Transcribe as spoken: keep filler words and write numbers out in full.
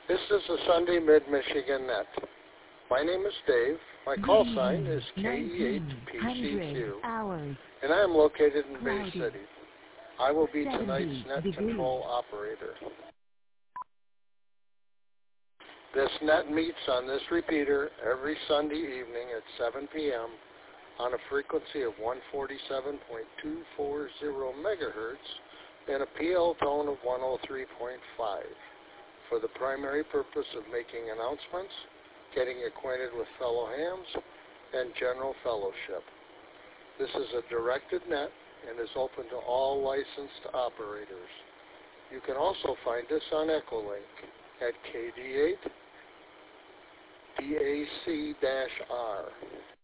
This is the Sunday Mid-Michigan Net. My name is Dave. My call sign is K E eight P C Q, and I am located in Bay City. I will be tonight's net control operator. This net meets on this repeater every Sunday evening at seven p m on a frequency of one forty-seven point two four zero megahertz and a P L tone of one oh three point five for the primary purpose of making announcements, getting acquainted with fellow hams, and general fellowship. This is a directed net and is open to all licensed operators. You can also find us on Echolink at K D eight D A C R.